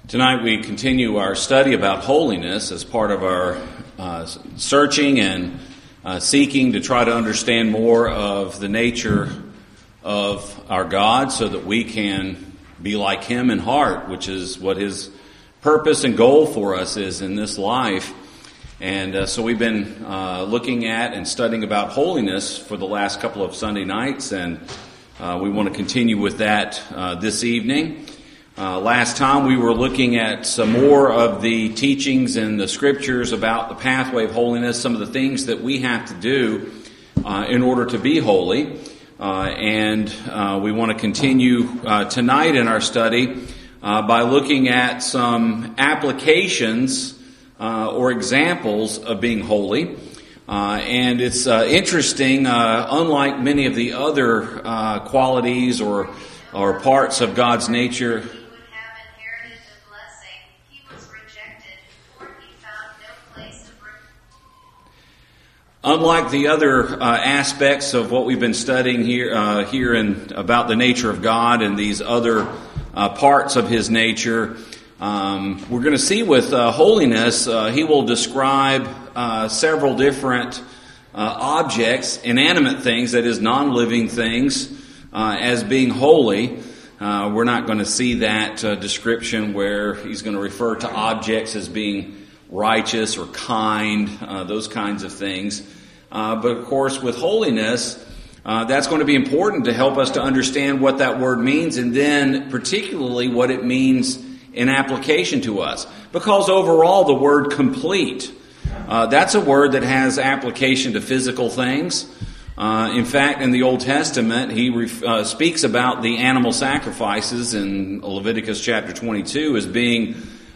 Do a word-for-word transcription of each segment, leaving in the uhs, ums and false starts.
Tonight we continue our study about holiness as part of our uh, searching and uh, seeking to try to understand more of the nature of our God so that we can be like Him in heart, which is what His purpose and goal for us is in this life. And uh, so we've been uh, looking at and studying about holiness for the last couple of Sunday nights, and uh, we want to continue with that uh, this evening. Uh, last time we were looking at some more of the teachings in the scriptures about the pathway of holiness, some of the things that we have to do uh, in order to be holy. Uh, and uh, we want to continue uh, tonight in our study uh, by looking at some applications uh, or examples of being holy. Uh, and it's uh, interesting, uh, unlike many of the other uh, qualities or, or parts of God's nature. Unlike the other uh, aspects of what we've been studying here, uh, here in about the nature of God and these other uh, parts of His nature, um, we're going to see with uh, holiness, uh, He will describe uh, several different uh, objects, inanimate things, that is, non-living things, uh, as being holy. Uh, we're not going to see that uh, description where He's going to refer to objects as being righteous or kind, uh, those kinds of things. Uh, but of course, with holiness, uh, that's going to be important to help us to understand what that word means, and then particularly what it means in application to us. Because overall, the word complete, uh, that's a word that has application to physical things. Uh, in fact, in the Old Testament, he ref- uh, speaks about the animal sacrifices in Leviticus chapter twenty-two as being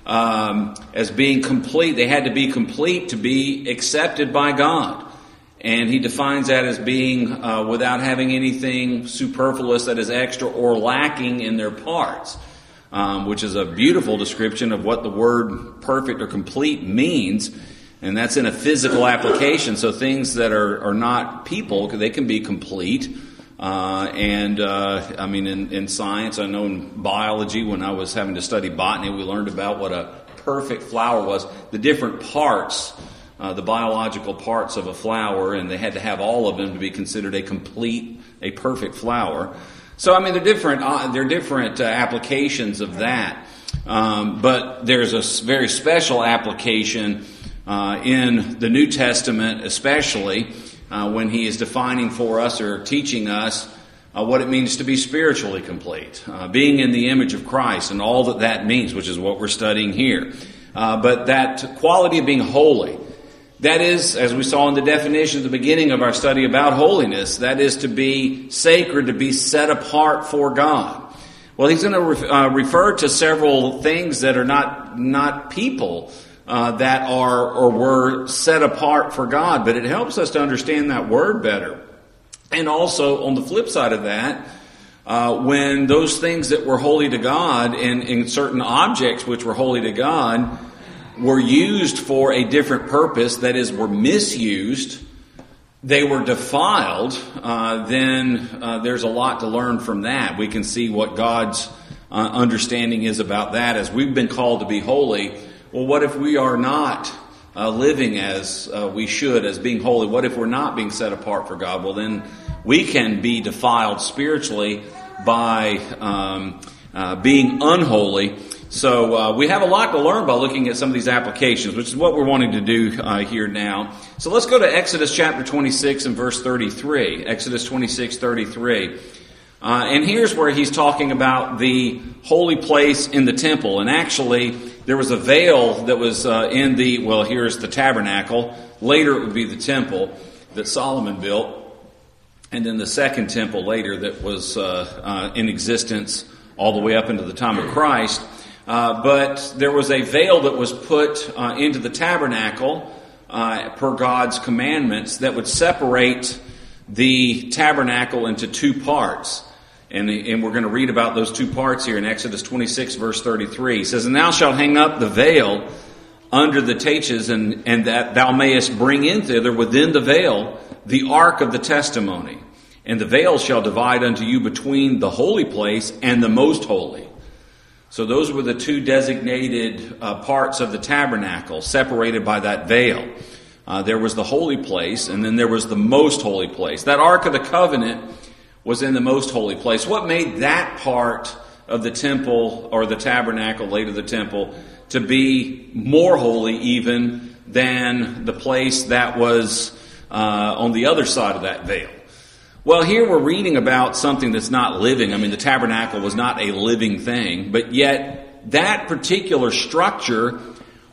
Um, as being complete. They had to be complete to be accepted by God. And He defines that as being uh, without having anything superfluous that is extra or lacking in their parts, um, which is a beautiful description of what the word perfect or complete means. And that's in a physical application. So things that are, are not people, they can be complete. Uh, and, uh, I mean, in, in science, I know in biology, when I was having to study botany, we learned about what a perfect flower was, the different parts, uh, the biological parts of a flower, and they had to have all of them to be considered a complete, a perfect flower. So, I mean, they're different, uh, they're different uh, applications of that. Um, but there's a very special application, uh, in the New Testament, especially, Uh, when He is defining for us or teaching us uh, what it means to be spiritually complete, uh, being in the image of Christ and all that that means, which is what we're studying here. Uh, but that quality of being holy, that is, as we saw in the definition at the beginning of our study about holiness, that is to be sacred, to be set apart for God. Well, he's going to re- uh, refer to several things that are not not people, Uh, that are or were set apart for God. But it helps us to understand that word better. And also, on the flip side of that, uh, when those things that were holy to God and, and certain objects which were holy to God were used for a different purpose, that is, were misused, they were defiled, uh, then uh, there's a lot to learn from that. We can see what God's uh, understanding is about that. As we've been called to be holy, well, what if we are not uh, living as uh, we should, as being holy? What if we're not being set apart for God? Well, then we can be defiled spiritually by um, uh, being unholy. So uh, we have a lot to learn by looking at some of these applications, which is what we're wanting to do uh, here now. So let's go to Exodus chapter twenty-six and verse thirty-three. Exodus twenty-six, thirty-three. Uh, and here's where he's talking about the holy place in the temple. And actually, there was a veil that was uh, in the, well, here's the tabernacle. Later it would be the temple that Solomon built. And then the second temple later that was uh, uh, in existence all the way up into the time of Christ. Uh, but there was a veil that was put uh, into the tabernacle uh, per God's commandments that would separate the tabernacle into two parts. And, and we're going to read about those two parts here in Exodus twenty-six, verse thirty-three. He says, "And thou shalt hang up the veil under the taches, and, and that thou mayest bring in thither within the veil the ark of the testimony. And the veil shall divide unto you between the holy place and the most holy. So those were the two designated uh, parts of the tabernacle, separated by that veil. Uh, there was the holy place, and then there was the most holy place. That Ark of the Covenant was in the most holy place. What made that part of the temple, or the tabernacle, later the temple, to be more holy even than the place that was uh, on the other side of that veil? Well, here we're reading about something that's not living. I mean, the tabernacle was not a living thing, but yet that particular structure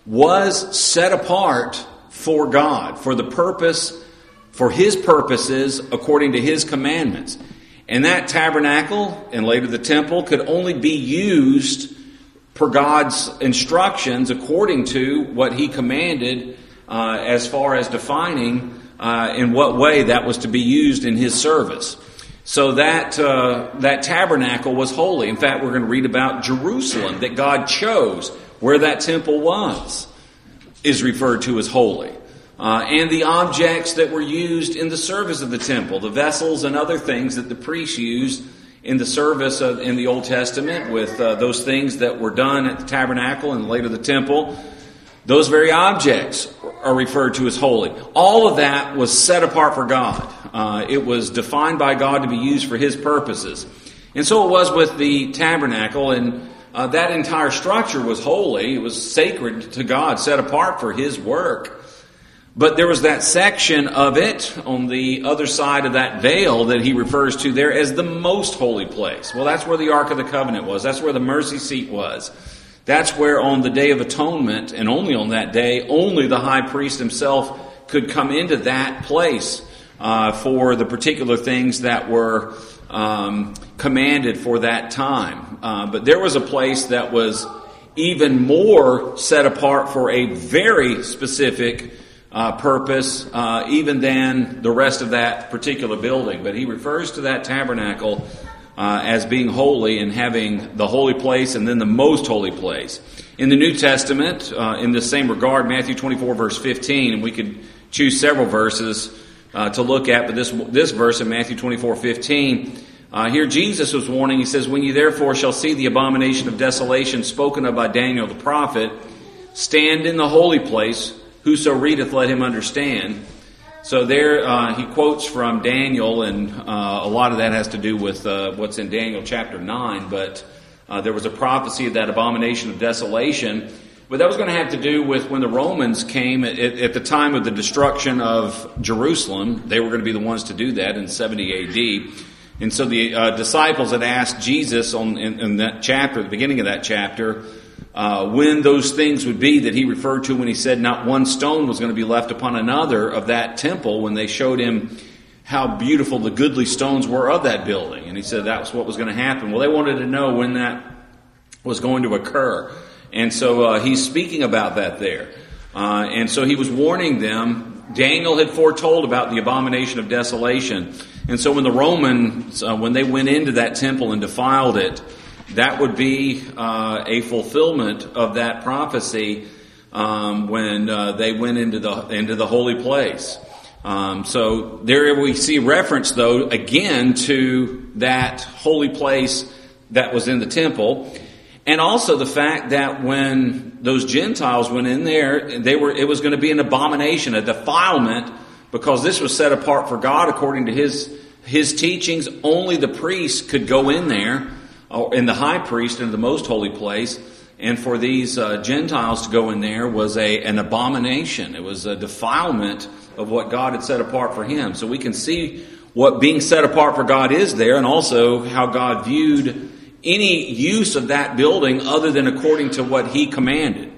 was set apart for God, for the purpose, for His purposes, according to His commandments. And that tabernacle, and later the temple, could only be used per God's instructions according to what He commanded uh, as far as defining uh, in what way that was to be used in His service. So that uh, that tabernacle was holy. In fact, we're going to read about Jerusalem, that God chose where that temple was, is referred to as holy. Uh, and the objects that were used in the service of the temple, the vessels and other things that the priests used in the service of, in the Old Testament, with uh, those things that were done at the tabernacle and later the temple, those very objects are referred to as holy. All of that was set apart for God. Uh, it was defined by God to be used for His purposes. And so it was with the tabernacle, and uh, that entire structure was holy. It was sacred to God, set apart for His work. But there was that section of it on the other side of that veil that he refers to there as the most holy place. Well, that's where the Ark of the Covenant was. That's where the mercy seat was. That's where on the Day of Atonement, and only on that day, only the high priest himself could come into that place uh, for the particular things that were um, commanded for that time. Uh, but there was a place that was even more set apart for a very specific Uh, purpose, uh, even than the rest of that particular building. But he refers to that tabernacle uh, as being holy and having the holy place and then the most holy place. In the New Testament, uh, in the same regard, Matthew twenty-four verse fifteen, and we could choose several verses uh, to look at, but this this verse in Matthew twenty-four fifteen, uh, here Jesus was warning. He says, "When ye therefore shall see the abomination of desolation spoken of by Daniel the prophet, stand in the holy place. Whoso readeth, let him understand." So there uh, he quotes from Daniel, and uh, a lot of that has to do with uh, what's in Daniel chapter nine. But uh, there was a prophecy of that abomination of desolation. But that was going to have to do with when the Romans came at, at the time of the destruction of Jerusalem. They were going to be the ones to do that in seventy A D. And so the uh, disciples had asked Jesus on, in, in that chapter, the beginning of that chapter, Uh, when those things would be that he referred to when he said not one stone was going to be left upon another of that temple, when they showed him how beautiful the goodly stones were of that building. And he said that was what was going to happen. Well, they wanted to know when that was going to occur. And so uh, he's speaking about that there. Uh, and so he was warning them. Daniel had foretold about the abomination of desolation. And so when the Romans, uh, when they went into that temple and defiled it, that would be uh, a fulfillment of that prophecy um, when uh, they went into the into the holy place. Um, so there we see reference, though, again to that holy place that was in the temple, and also the fact that when those Gentiles went in there, they were it was going to be an abomination, a defilement, because this was set apart for God according to His His teachings. Only the priest could go in there, in the high priest, into the most holy place, and for these uh, Gentiles to go in there was a an abomination. It was a defilement of what God had set apart for Him. So we can see what being set apart for God is there, and also how God viewed any use of that building other than according to what He commanded.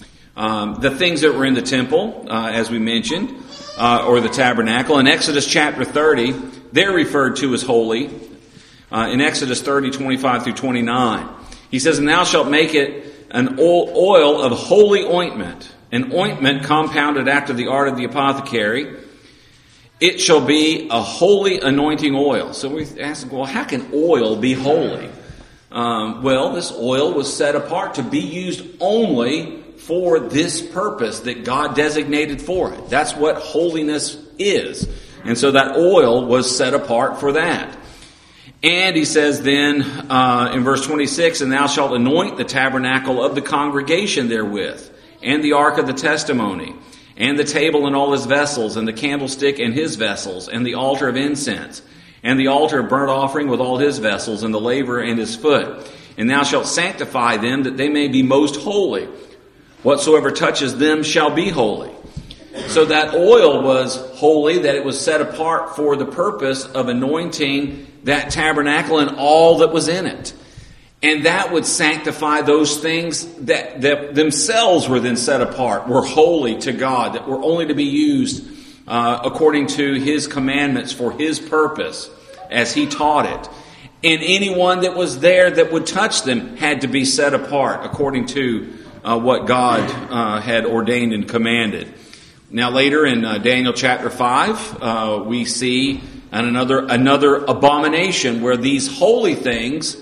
Um, the things that were in the temple, uh, as we mentioned, uh, or the tabernacle, in Exodus chapter thirty, they're referred to as holy. Uh, in Exodus thirty, twenty-five through twenty-nine, he says, "And thou shalt make it an oil of holy ointment, an ointment compounded after the art of the apothecary. It shall be a holy anointing oil." So we ask, well, how can oil be holy? Um, well, this oil was set apart to be used only for this purpose that God designated for it. That's what holiness is. And so that oil was set apart for that. And he says then uh, in verse twenty-six, and thou shalt anoint the tabernacle of the congregation therewith, and the ark of the testimony, and the table and all his vessels, and the candlestick and his vessels, and the altar of incense, and the altar of burnt offering with all his vessels, and the laver and his foot. And thou shalt sanctify them, that they may be most holy. Whatsoever touches them shall be holy. So that oil was holy, that it was set apart for the purpose of anointing that tabernacle and all that was in it. And that would sanctify those things that, that themselves were then set apart, were holy to God, that were only to be used uh, according to his commandments for his purpose as he taught it. And anyone that was there that would touch them had to be set apart according to uh, what God uh, had ordained and commanded. Now later in uh, Daniel chapter five, uh, we see another another abomination where these holy things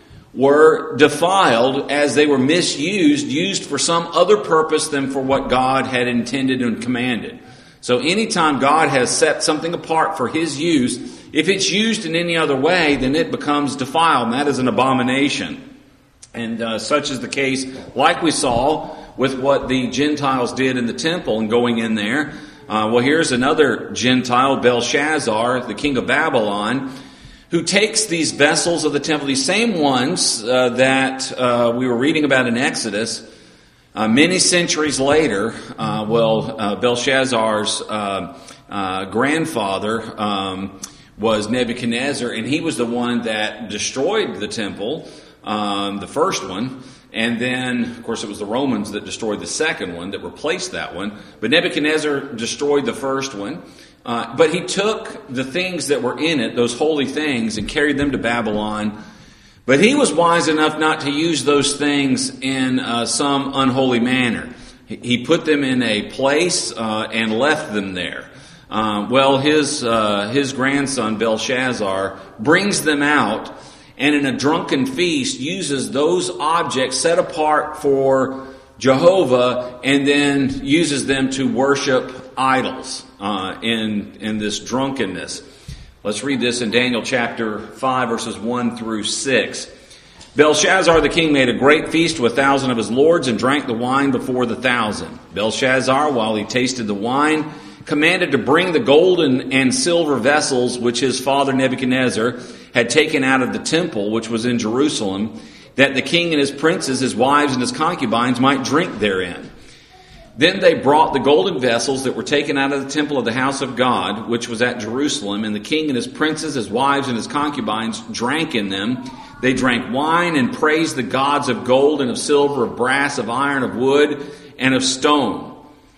were defiled as they were misused, used for some other purpose than for what God had intended and commanded. So anytime God has set something apart for his use, if it's used in any other way, then it becomes defiled, and that is an abomination. And uh, such is the case, like we saw with what the Gentiles did in the temple and going in there. Uh, well, here's another Gentile, Belshazzar, the king of Babylon, who takes these vessels of the temple, these same ones uh, that uh, we were reading about in Exodus, uh, many centuries later. Uh, well, uh, Belshazzar's uh, uh, grandfather um, was Nebuchadnezzar, and he was the one that destroyed the temple, um, the first one. And then, of course, it was the Romans that destroyed the second one, that replaced that one. But Nebuchadnezzar destroyed the first one. Uh, but he took the things that were in it, those holy things, and carried them to Babylon. But he was wise enough not to use those things in uh, some unholy manner. He put them in a place uh, and left them there. Uh, well, his uh, his grandson, Belshazzar, brings them out, and in a drunken feast uses those objects set apart for Jehovah, and then uses them to worship idols uh, in in this drunkenness. Let's read this in Daniel chapter five, verses one through six. Belshazzar the king made a great feast to a thousand of his lords, and drank the wine before the thousand. Belshazzar, while he tasted the wine, commanded to bring the golden and silver vessels which his father Nebuchadnezzar had taken out of the temple which was in Jerusalem, that the king and his princes, his wives, and his concubines might drink therein. Then they brought the golden vessels that were taken out of the temple of the house of God, which was at Jerusalem, and the king and his princes, his wives, and his concubines drank in them. They drank wine and praised the gods of gold and of silver, of brass, of iron, of wood, and of stone.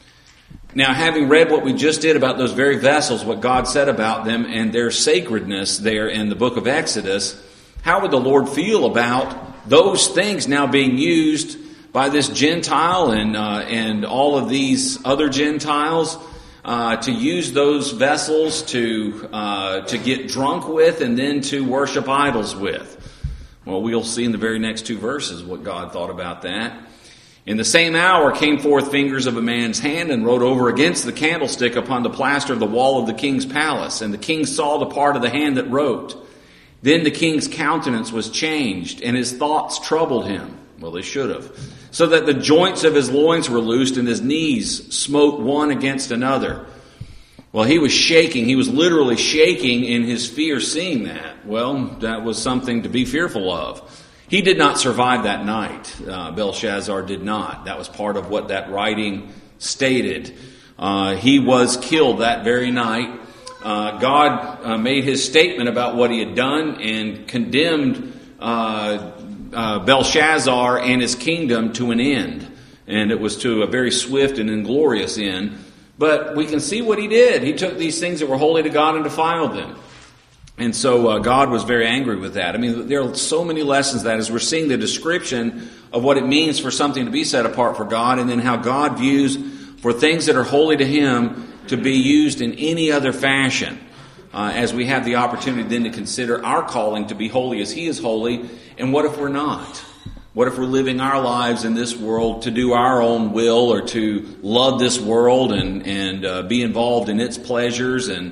Now, having read what we just did about those very vessels, what God said about them and their sacredness there in the book of Exodus, how would the Lord feel about those things now being used by this Gentile and uh, and all of these other Gentiles uh, to use those vessels to uh, to get drunk with and then to worship idols with? Well, we'll see in the very next two verses what God thought about that. In the same hour came forth fingers of a man's hand and wrote over against the candlestick upon the plaster of the wall of the king's palace. And the king saw the part of the hand that wrote. Then the king's countenance was changed, and his thoughts troubled him. Well, they should have. So that the joints of his loins were loosed, and his knees smote one against another. Well, he was shaking. He was literally shaking in his fear seeing that. Well, that was something to be fearful of. He did not survive that night. Uh, Belshazzar did not. That was part of what that writing stated. Uh, he was killed that very night. Uh, God uh, made his statement about what he had done and condemned uh, uh, Belshazzar and his kingdom to an end. And it was to a very swift and inglorious end. But we can see what he did. He took these things that were holy to God and defiled them. And so uh, God was very angry with that. I mean, there are so many lessons that as we're seeing the description of what it means for something to be set apart for God, and then how God views for things that are holy to him to be used in any other fashion. Uh, as we have the opportunity then to consider our calling to be holy as he is holy, and what if we're not? What if we're living our lives in this world to do our own will, or to love this world and, and uh, be involved in its pleasures and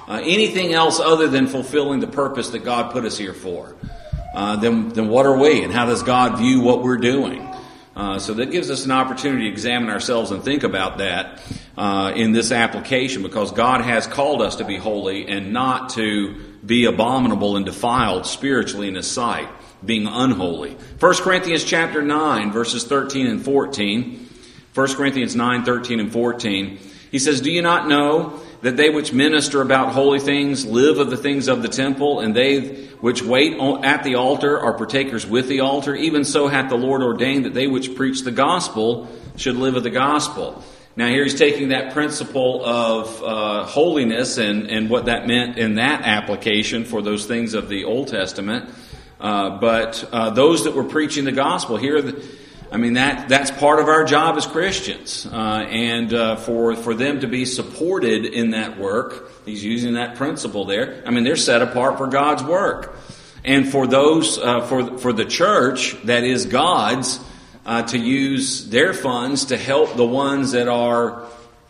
uh, anything else other than fulfilling the purpose that God put us here for, uh, then, then what are we, and how does God view what we're doing? Uh, so that gives us an opportunity to examine ourselves and think about that uh, in this application, because God has called us to be holy and not to be abominable and defiled spiritually in His sight, being unholy. First Corinthians chapter nine, verses thirteen and fourteen. First Corinthians nine, thirteen and fourteen. He says, "Do you not know that they which minister about holy things live of the things of the temple, and they which wait at the altar are partakers with the altar? Even so hath the Lord ordained that they which preach the gospel should live of the gospel." Now here he's taking that principle of uh, holiness and, and what that meant in that application for those things of the Old Testament. Uh, but uh, those that were preaching the gospel here, the, I mean, that that's part of our job as Christians. Uh, and uh, for, for them to be supported in that work, he's using that principle there. I mean, they're set apart for God's work. And for those, uh, for, for the church that is God's, uh, to use their funds to help the ones that are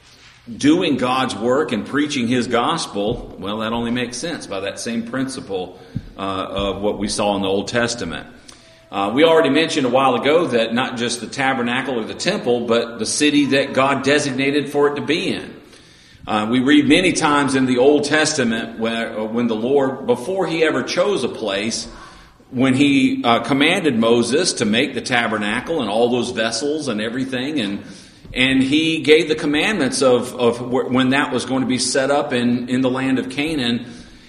doing God's work and preaching His gospel, well, that only makes sense by that same principle uh, of what we saw in the Old Testament. Uh, we already mentioned a while ago that not just the tabernacle or the temple, but the city that God designated for it to be in. Uh, we read many times in the Old Testament where, when the Lord, before He ever chose a place, when He uh, commanded Moses to make the tabernacle and all those vessels and everything, and and He gave the commandments of, of when that was going to be set up in, in the land of Canaan,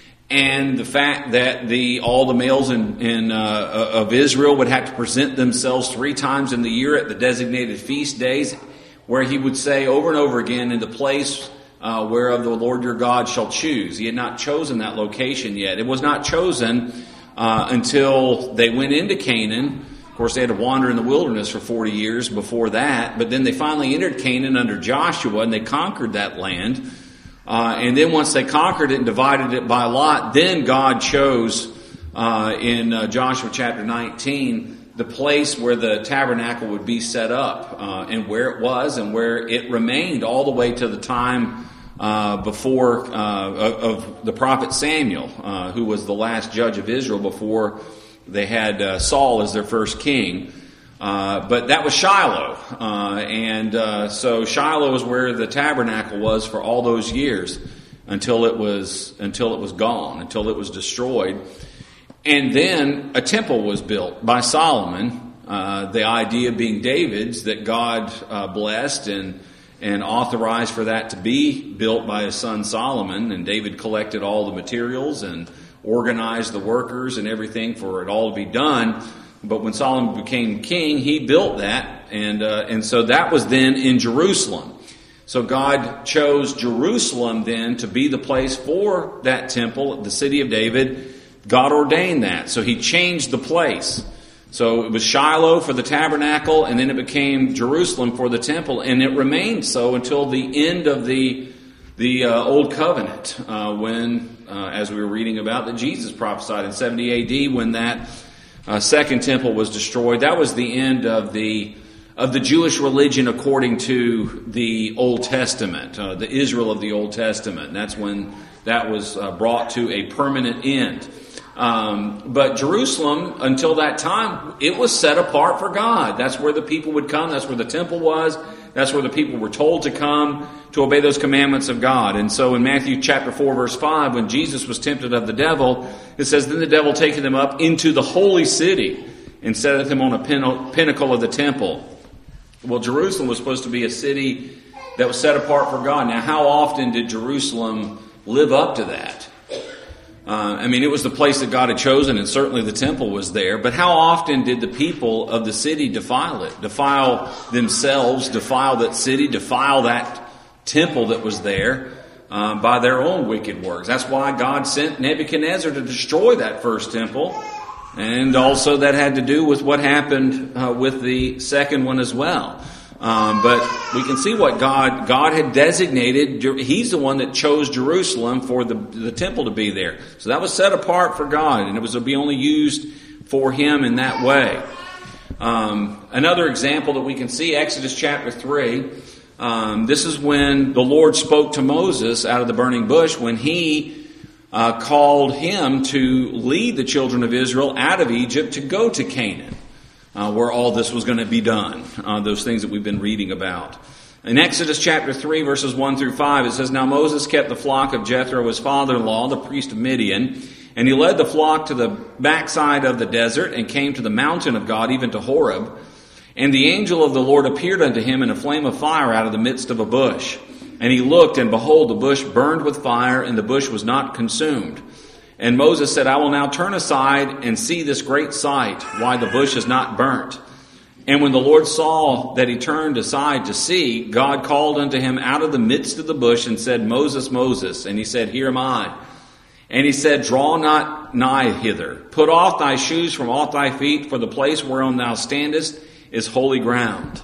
and the fact that the all the males in, in uh, of Israel would have to present themselves three times in the year at the designated feast days, where He would say over and over again, "In the place uh, whereof the Lord your God shall choose." He had not chosen that location yet. It was not chosen uh, until they went into Canaan. Of course, they had to wander in the wilderness for forty years before that, but then they finally entered Canaan under Joshua, and they conquered that land. Uh, and then once they conquered it and divided it by lot, then God chose uh, in uh, Joshua chapter nineteen the place where the tabernacle would be set up, uh, and where it was and where it remained all the way to the time uh, before uh, of the prophet Samuel, uh, who was the last judge of Israel before they had uh, Saul as their first king. Uh, but that was Shiloh. Uh, and uh, so Shiloh is where the tabernacle was for all those years until it was until it was gone, until it was destroyed. And then a temple was built by Solomon, uh, the idea being David's, that God uh, blessed and and authorized for that to be built by his son Solomon. And David collected all the materials and organized the workers and everything for it all to be done. But when Solomon became king, he built that, and uh, and so that was then in Jerusalem. So God chose Jerusalem then to be the place for that temple, the city of David. God ordained that, so He changed the place. So it was Shiloh for the tabernacle, and then it became Jerusalem for the temple, and it remained so until the end of the the uh, Old Covenant, uh, when, uh, as we were reading about, that Jesus prophesied in seventy A D when that Uh, second temple was destroyed. That was the end of the of the Jewish religion according to the Old Testament, uh, the Israel of the Old Testament. And that's when that was uh, brought to a permanent end. Um, but Jerusalem, until that time, it was set apart for God. That's where the people would come. That's where the temple was. That's where the people were told to come to obey those commandments of God. And so in Matthew chapter four, verse five, when Jesus was tempted of the devil, it says, "Then the devil taketh him up into the holy city and setteth him on a pinnacle of the temple." Well, Jerusalem was supposed to be a city that was set apart for God. Now, how often did Jerusalem live up to that? Uh, I mean, it was the place that God had chosen, and certainly the temple was there. But how often did the people of the city defile it? Defile themselves, defile that city, defile that temple that was there uh, by their own wicked works. That's why God sent Nebuchadnezzar to destroy that first temple. And also that had to do with what happened uh, with the second one as well. Um, but we can see what God God had designated. He's the one that chose Jerusalem for the, the temple to be there. So that was set apart for God, and it was to be only used for Him in that way. Um, another example that we can see, Exodus chapter three. Um, this is when the Lord spoke to Moses out of the burning bush, when He uh, called him to lead the children of Israel out of Egypt to go to Canaan, uh, where all this was going to be done, uh, those things that we've been reading about. In Exodus chapter three, verses one through five, it says, "Now Moses kept the flock of Jethro, his father-in-law, the priest of Midian, and he led the flock to the backside of the desert and came to the mountain of God, even to Horeb. And the angel of the Lord appeared unto him in a flame of fire out of the midst of a bush. And he looked, and behold, the bush burned with fire, and the bush was not consumed. And Moses said, I will now turn aside and see this great sight, why the bush is not burnt. And when the Lord saw that he turned aside to see, God called unto him out of the midst of the bush and said, Moses, Moses. And he said, Here am I. And he said, Draw not nigh hither. Put off thy shoes from off thy feet, for the place whereon thou standest is holy ground.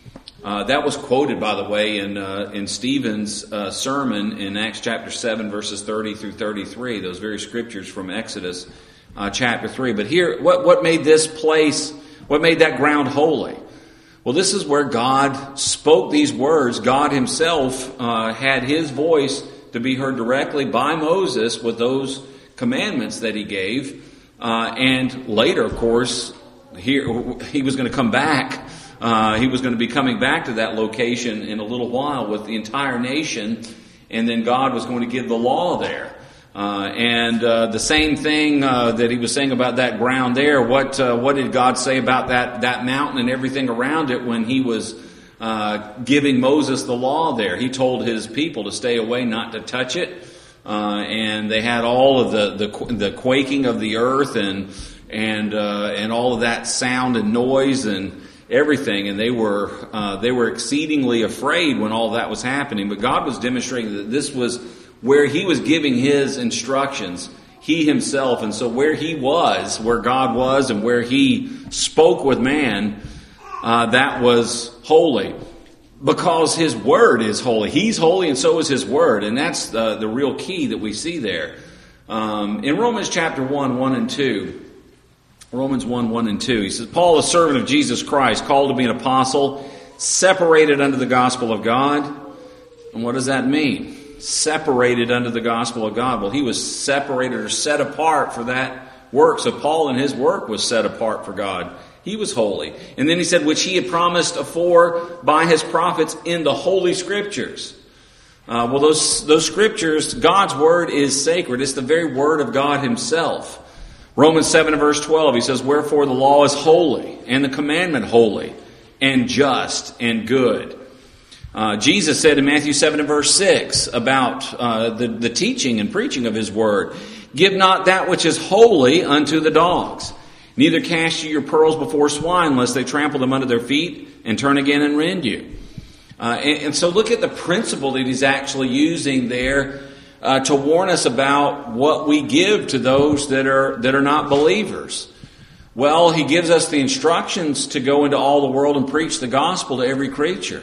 Uh, that was quoted, by the way, in uh, in Stephen's uh, sermon in Acts chapter seven, verses thirty through thirty-three. Those very scriptures from Exodus uh, chapter three. But here, what, what made this place, what made that ground holy? Well, this is where God spoke these words. God himself uh, had his voice to be heard directly by Moses with those commandments that he gave. Uh, and later, of course, here he was going to come back. Uh, he was going to be coming back to that location in a little while with the entire nation. And then God was going to give the law there. Uh, and uh, the same thing uh, that he was saying about that ground there, what uh, what did God say about that, that mountain and everything around it when he was uh, giving Moses the law there? He told his people to stay away, not to touch it. Uh, and they had all of the, the the quaking of the earth and and uh, and all of that sound and noise and everything, and they were uh, they were exceedingly afraid when all that was happening. But God was demonstrating that this was where he was giving his instructions, he himself. And so where he was, where God was, and where he spoke with man, uh, that was holy. Because his word is holy. He's holy and so is his word. And that's the, the real key that we see there. Um, in Romans chapter one, one and two, Romans one, one and two, he says, Paul, a servant of Jesus Christ, called to be an apostle, separated unto the gospel of God. And what does that mean? Separated unto the gospel of God. Well, he was separated or set apart for that work. So Paul and his work was set apart for God. He was holy. And then he said, which he had promised afore by his prophets in the holy scriptures. Uh, well, those, those scriptures, God's word is sacred. It's the very word of God himself. Romans seven and verse twelve, he says, wherefore the law is holy, and the commandment holy, and just, and good. Uh, Jesus said in Matthew seven and verse six about uh, the, the teaching and preaching of his word, give not that which is holy unto the dogs, neither cast ye your pearls before swine, lest they trample them under their feet, and turn again and rend you. Uh, and, and so look at the principle that he's actually using there uh, to warn us about what we give to those that are that are not believers. Well, he gives us the instructions to go into all the world and preach the gospel to every creature.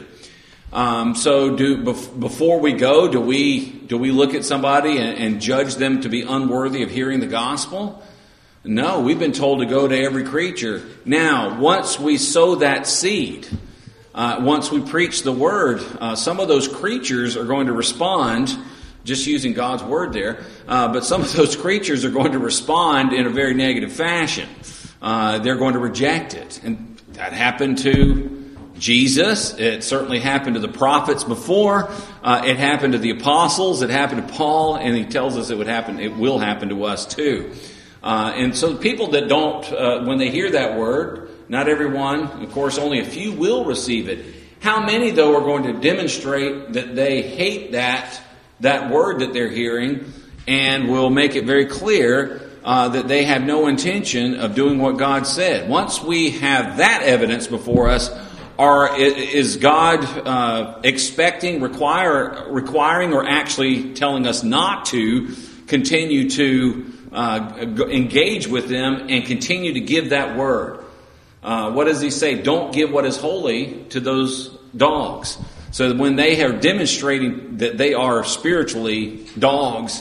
Um, so do before we go, do we do we look at somebody and, and judge them to be unworthy of hearing the gospel? No, we've been told to go to every creature. Now, once we sow that seed, uh, once we preach the word, uh, some of those creatures are going to respond, just using God's word there, uh, but some of those creatures are going to respond in a very negative fashion. Uh, they're going to reject it. And that happened to Jesus. It certainly happened to the prophets before. Uh, it happened to the apostles. It happened to Paul. And he tells us it would happen. It will happen to us too. Uh, and so people that don't, uh, when they hear that word, not everyone, of course, only a few will receive it. How many, though, are going to demonstrate that they hate that that word that they're hearing and will make it very clear uh, that they have no intention of doing what God said? Once we have that evidence before us, are is God uh, expecting, require, requiring, or actually telling us not to continue to uh, engage with them and continue to give that word? Uh, what does he say? Don't give what is holy to those dogs. So that when they are demonstrating that they are spiritually dogs,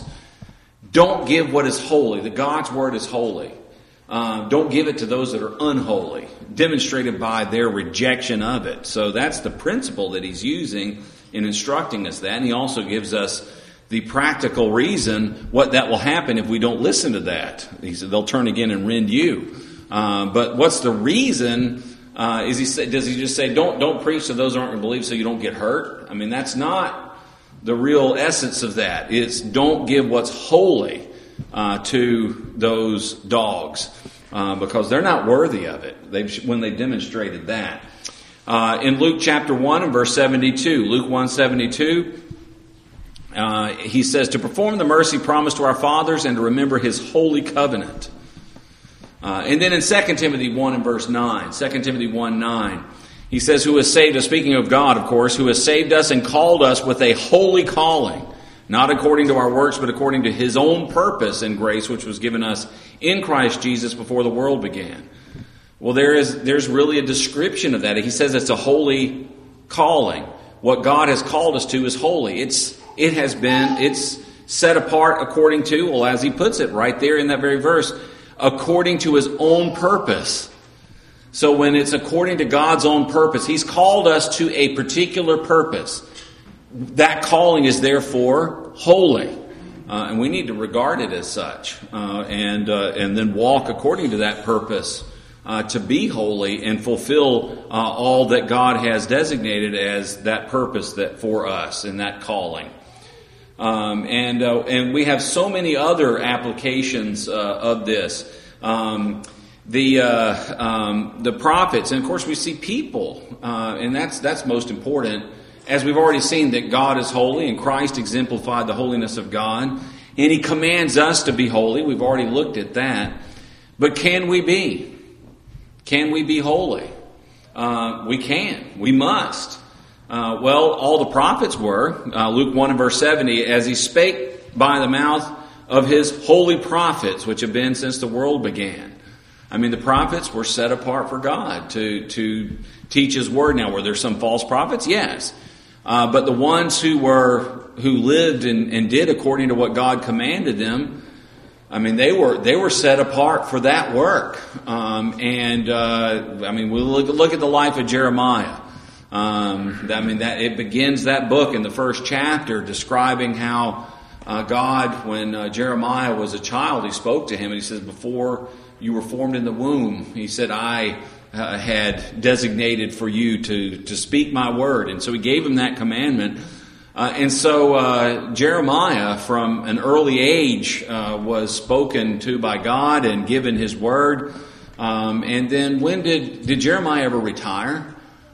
don't give what is holy. The God's word is holy. Uh, don't give it to those that are unholy, demonstrated by their rejection of it. So that's the principle that he's using in instructing us that. And he also gives us the practical reason what that will happen if we don't listen to that. He said they'll turn again and rend you. Uh, but what's the reason? Uh, is he say, does he just say don't don't preach to those who aren't going to believe so you don't get hurt? I mean, that's not the real essence of that. It's don't give what's holy uh, to those dogs uh, because they're not worthy of it. They've when they demonstrated that uh, in Luke chapter one and verse seventy-two, Luke one seventy-two. Uh, he says, to perform the mercy promised to our fathers and to remember his holy covenant. Uh, and then in Second Timothy one and verse nine, Second Timothy one nine, he says, who has saved us, speaking of God, of course, who has saved us and called us with a holy calling, not according to our works, but according to his own purpose and grace, which was given us in Christ Jesus before the world began. Well, there is there's really a description of that. He says it's a holy calling. What God has called us to is holy. It's It has been, it's set apart according to, well, as he puts it right there in that very verse, according to his own purpose. So when it's according to God's own purpose, he's called us to a particular purpose. That calling is therefore holy. Uh, and we need to regard it as such. Uh, and, uh, and then walk according to that purpose. Uh, to be holy and fulfill uh, all that God has designated as that purpose that for us in that calling. Um, and uh, and we have so many other applications uh, of this. Um, the uh, um, the prophets, and of course we see people, uh, and that's that's most important. As we've already seen that God is holy, and Christ exemplified the holiness of God, and He commands us to be holy. We've already looked at that. But can we be? Can we be holy? Uh, we can. We must. Uh, well, all the prophets were. Uh, Luke one and verse seventy, as he spake by the mouth of his holy prophets, which have been since the world began. I mean, the prophets were set apart for God to, to teach his word. Now, were there some false prophets? Yes. Uh, but the ones who were, who lived and, and did according to what God commanded them, I mean, they were they were set apart for that work. Um, and, uh, I mean, we look, look at the life of Jeremiah. Um, I mean, that it begins that book in the first chapter describing how uh, God, when uh, Jeremiah was a child, he spoke to him and he says, before you were formed in the womb, he said, I uh, had designated for you to, to speak my word. And so he gave him that commandment. Uh, and so uh, Jeremiah, from an early age, uh, was spoken to by God and given his word. Um, and then when did did Jeremiah ever retire?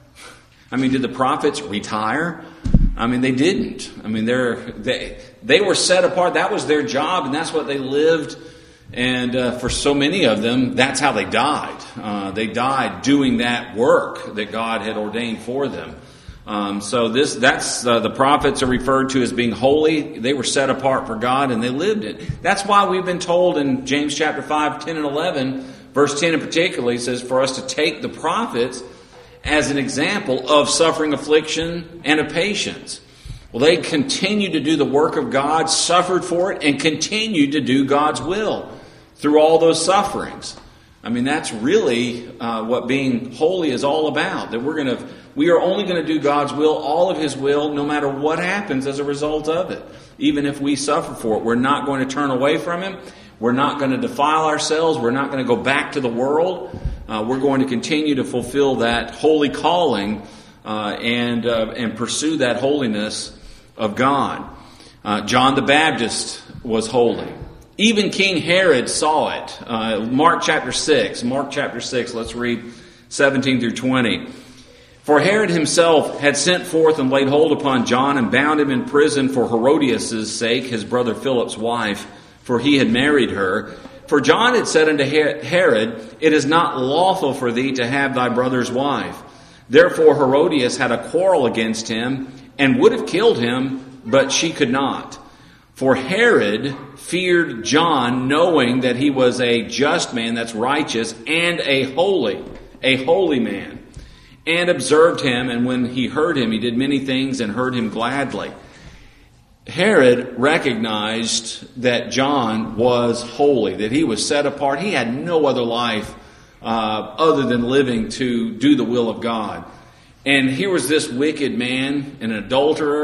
I mean, did the prophets retire? I mean, they didn't. I mean, they're they they were set apart. That was their job, and that's what they lived. And uh, for so many of them, that's how they died. Uh, they died doing that work that God had ordained for them. Um, so this, that's, uh, the prophets are referred to as being holy. They were set apart for God and they lived it. That's why we've been told in James chapter five, ten and eleven, verse ten in particular, he says for us to take the prophets as an example of suffering, affliction, and of patience. Well, they continued to do the work of God, suffered for it, and continued to do God's will through all those sufferings. I mean, that's really uh, what being holy is all about. That we're going to, we are only going to do God's will, all of His will, no matter what happens as a result of it. Even if we suffer for it, we're not going to turn away from Him. We're not going to defile ourselves. We're not going to go back to the world. Uh, we're going to continue to fulfill that holy calling uh, and uh, and pursue that holiness of God. Uh, John the Baptist was holy. Even King Herod saw it. Uh, Mark chapter six. Mark chapter six. Let's read seventeen through twenty. For Herod himself had sent forth and laid hold upon John and bound him in prison for Herodias' sake, his brother Philip's wife, for he had married her. For John had said unto Herod, it is not lawful for thee to have thy brother's wife. Therefore Herodias had a quarrel against him and would have killed him, but she could not. For Herod feared John, knowing that he was a just man, that's righteous, and a holy, a holy man, and observed him, and when he heard him, he did many things and heard him gladly. Herod recognized that John was holy, that he was set apart. He had no other life uh, other than living to do the will of God. And here was this wicked man, an adulterer,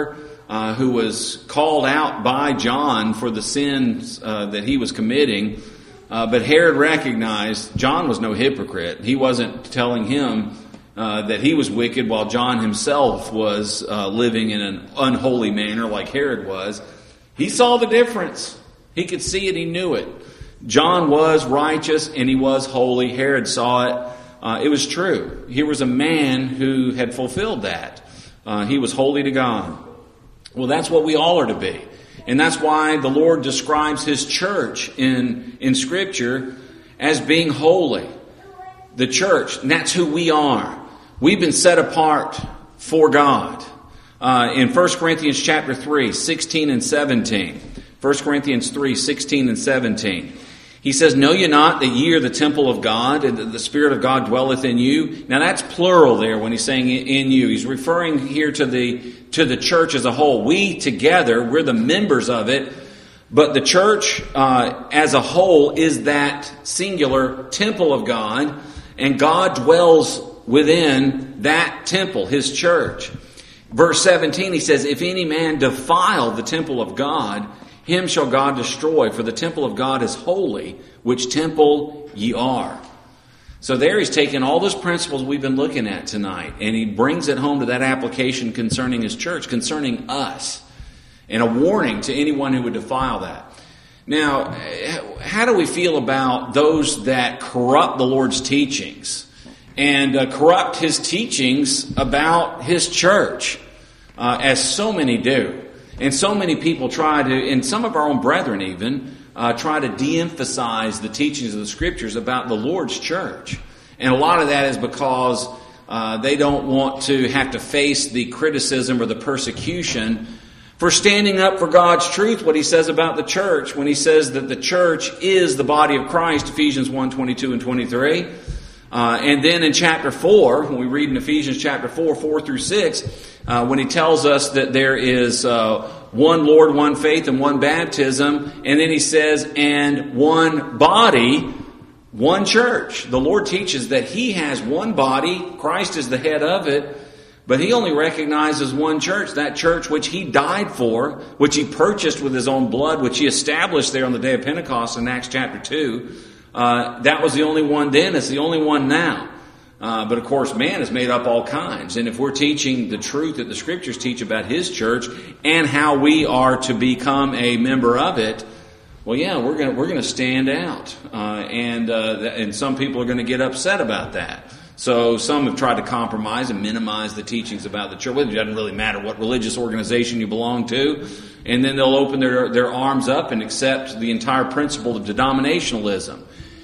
uh, who was called out by John for the sins uh, that he was committing. Uh, but Herod recognized John was no hypocrite. He wasn't telling him uh, that he was wicked while John himself was uh, living in an unholy manner like Herod was. He saw the difference. He could see it. He knew it. John was righteous and he was holy. Herod saw it. Uh, it was true. Here was a man who had fulfilled that. Uh, he was holy to God. Well, that's what we all are to be. And that's why the Lord describes His church in, in Scripture as being holy. The church, and that's who we are. We've been set apart for God. Uh, in First Corinthians chapter three, sixteen and seventeen. First Corinthians three, sixteen and seventeen. He says, "Know ye not that ye are the temple of God, and that the Spirit of God dwelleth in you?" Now that's plural there when he's saying in you. He's referring here to the to the church as a whole. We together, we're the members of it, but the church uh, as a whole is that singular temple of God, and God dwells within that temple, His church. Verse seventeen, he says, "If any man defile the temple of God, him shall God destroy, for the temple of God is holy, which temple ye are." So there he's taken all those principles we've been looking at tonight, and he brings it home to that application concerning his church, concerning us, and a warning to anyone who would defile that. Now, how do we feel about those that corrupt the Lord's teachings and uh, corrupt His teachings about His church, uh, as so many do? And so many people try to, and some of our own brethren even, uh, try to de-emphasize the teachings of the Scriptures about the Lord's church. And a lot of that is because uh, they don't want to have to face the criticism or the persecution for standing up for God's truth, what He says about the church, when He says that the church is the body of Christ, Ephesians one, twenty-two and twenty-three. Uh, and then in chapter four, when we read in Ephesians chapter four, four through six, uh, when he tells us that there is uh, one Lord, one faith, and one baptism, and then he says, and one body, one church. The Lord teaches that He has one body, Christ is the head of it, but He only recognizes one church, that church which He died for, which He purchased with His own blood, which He established there on the day of Pentecost in Acts chapter two. Uh, that was the only one then. It's the only one now. Uh, but of course, man has made up all kinds. And if we're teaching the truth that the Scriptures teach about His church and how we are to become a member of it, well, yeah, we're going we're going to stand out. Uh, and uh, and some people are going to get upset about that. So some have tried to compromise and minimize the teachings about the church. Well, it doesn't really matter what religious organization you belong to. And then they'll open their, their arms up and accept the entire principle of denominationalism,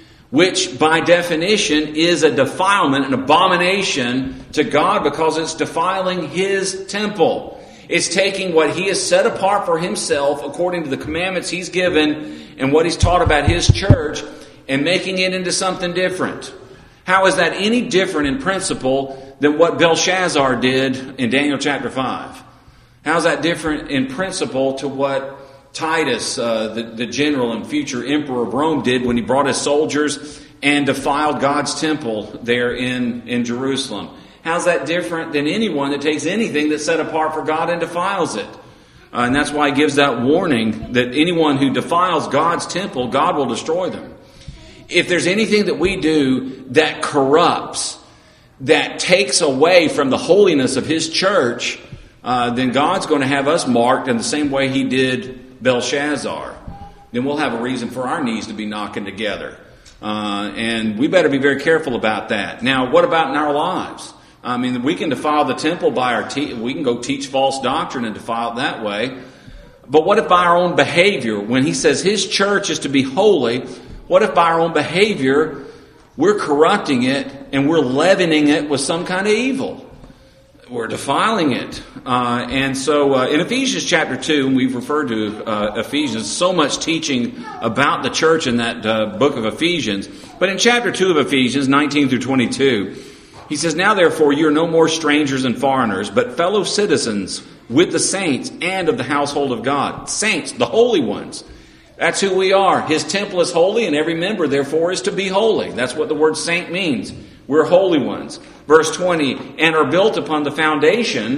which by definition is a defilement, an abomination to God, because it's defiling His temple. It's taking what He has set apart for Himself according to the commandments He's given and what He's taught about His church and making it into something different. How is that any different in principle than what Belshazzar did in Daniel chapter five? How is that different in principle to what Titus, uh, the, the general and future emperor of Rome, did when he brought his soldiers and defiled God's temple there in, in Jerusalem? How's that different than anyone that takes anything that's set apart for God and defiles it? Uh, and that's why he gives that warning that anyone who defiles God's temple, God will destroy them. If there's anything that we do that corrupts, that takes away from the holiness of His church, uh, then God's going to have us marked in the same way He did Belshazzar. Then we'll have a reason for our knees to be knocking together. Uh, and we better be very careful about that. Now, what about in our lives? I mean, we can defile the temple by our te- we can go teach false doctrine and defile it that way. But what if by our own behavior, when He says His church is to be holy, what if by our own behavior we're corrupting it and we're leavening it with some kind of evil? We're defiling it. Uh, and so uh, in Ephesians chapter two, and we've referred to uh, Ephesians, so much teaching about the church in that uh, book of Ephesians. But in chapter two of Ephesians, nineteen through twenty-two, he says, "Now therefore you are no more strangers and foreigners, but fellow citizens with the saints and of the household of God." Saints, the holy ones. That's who we are. His temple is holy, and every member, therefore, is to be holy. That's what the word saint means. We're holy ones. Verse twenty, "And are built upon the foundation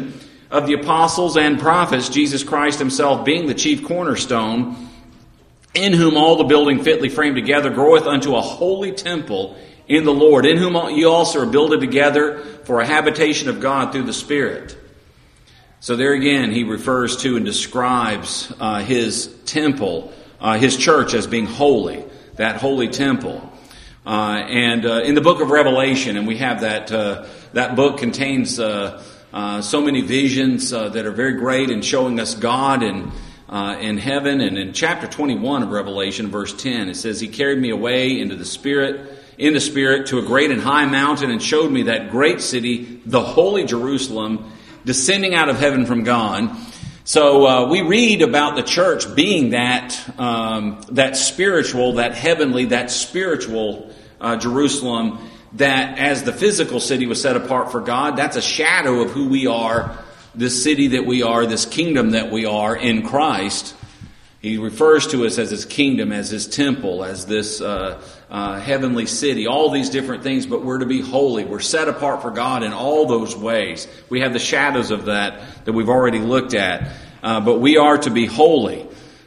of the apostles and prophets, Jesus Christ himself being the chief cornerstone, in whom all the building fitly framed together groweth unto a holy temple in the Lord, in whom you also are builded together for a habitation of God through the Spirit. So there again, he refers to and describes uh, his temple, uh, his church as being holy, that holy temple. Uh, and uh, in the book of Revelation, and we have that, uh, that book contains uh, uh, so many visions uh, that are very great in showing us God and Uh, in heaven. And in chapter twenty-one of Revelation, verse ten, it says, He carried me away into the Spirit, in the Spirit, to a great and high mountain, and showed me that great city, the holy Jerusalem, descending out of heaven from God. So uh, we read about the church being that um, that spiritual, that heavenly, that spiritual uh, Jerusalem, that as the physical city was set apart for God, that's a shadow of who we are, this city that we are, this kingdom that we are in Christ. He refers to us as his kingdom, as his temple, as this uh, uh, heavenly city, all these different things, but we're to be holy. We're set apart for God in all those ways. We have the shadows of that that we've already looked at, uh, but we are to be holy.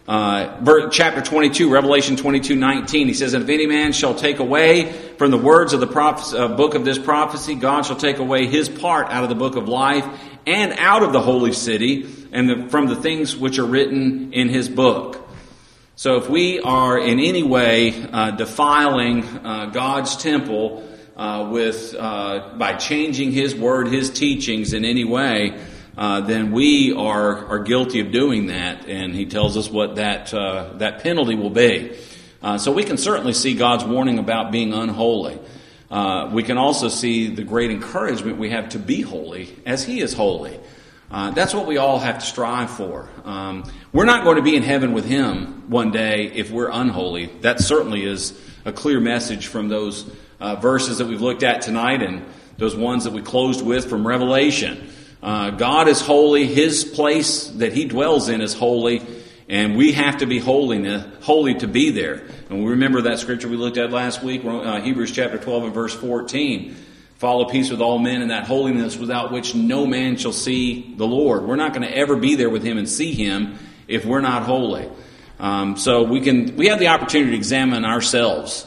Uh, chapter twenty-two, Revelation twenty-two nineteen, he says, And if any man shall take away from the words of the prophes- uh, book of this prophecy, God shall take away his part out of the book of life and out of the holy city and the, from the things which are written in his book. So if we are in any way uh, defiling uh, God's temple uh, with uh, by changing his word, his teachings in any way, Uh, then we are are guilty of doing that, and he tells us what that uh, that penalty will be. Uh, so we can certainly see God's warning about being unholy. Uh, we can also see the great encouragement we have to be holy as he is holy. Uh, that's what we all have to strive for. Um, we're not going to be in heaven with him one day if we're unholy. That certainly is a clear message from those uh, verses that we've looked at tonight and those ones that we closed with from Revelation. Uh, God is holy. His place that he dwells in is holy, and we have to be holy, holy to be there. And we remember that scripture we looked at last week, uh, Hebrews chapter twelve and verse fourteen. Follow peace with all men and that holiness without which no man shall see the Lord. We're not going to ever be there with him and see him if we're not holy. Um, so we can we have the opportunity to examine ourselves.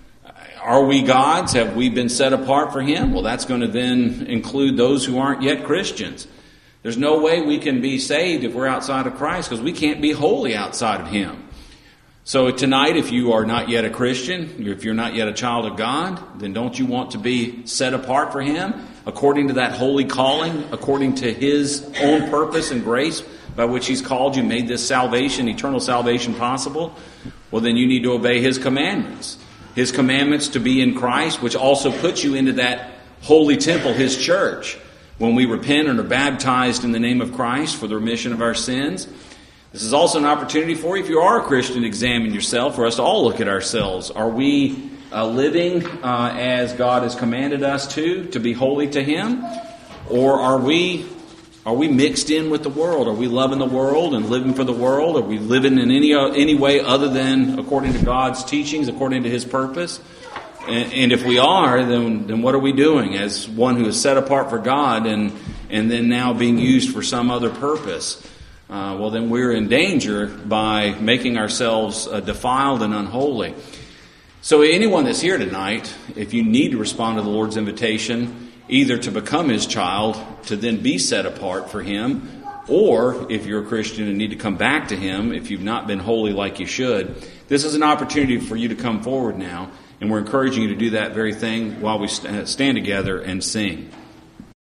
Are we God's? Have we been set apart for him? Well, that's going to then include those who aren't yet Christians. There's no way we can be saved if we're outside of Christ, because we can't be holy outside of him. So tonight, if you are not yet a Christian, if you're not yet a child of God, then don't you want to be set apart for him according to that holy calling, according to his own purpose and grace by which he's called you, made this salvation, eternal salvation possible? Well, then you need to obey his commandments. His commandments to be in Christ, which also puts you into that holy temple, his church. When we repent and are baptized in the name of Christ for the remission of our sins. This is also an opportunity for you, if you are a Christian, to examine yourself, for us to all look at ourselves. Are we uh, living uh, as God has commanded us to, to be holy to him? Or are we Are we mixed in with the world? Are we loving the world and living for the world? Are we living in any any way other than according to God's teachings, according to his purpose? And, and if we are, then then what are we doing as one who is set apart for God and and then now being used for some other purpose? Uh, well, then we're in danger by making ourselves uh, defiled and unholy. So anyone that's here tonight, if you need to respond to the Lord's invitation, either to become his child, to then be set apart for him, or if you're a Christian and need to come back to him, if you've not been holy like you should, this is an opportunity for you to come forward now, and we're encouraging you to do that very thing while we stand together and sing.